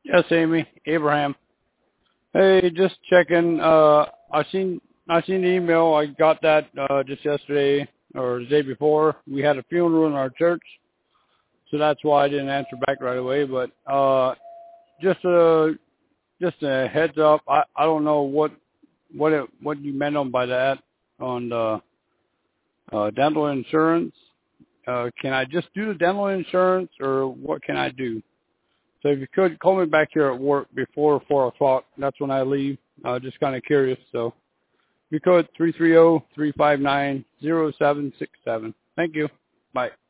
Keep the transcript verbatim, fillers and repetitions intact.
Yes, Amy. Abraham. Hey, just checking. Uh, I seen I seen the email. I got that uh, just yesterday or the day before. We had a funeral in our church, so that's why I didn't answer back right away. But uh, just a just a heads up. I, I don't know what what it, what you meant on by that on the uh, dental insurance. Uh, can I just do the dental insurance, or what can I do? So if you could, call me back here at work before four o'clock. That's when I leave. Uh, just kind of curious. So if you could, three three zero, three five nine, zero seven six seven. Thank you. Bye.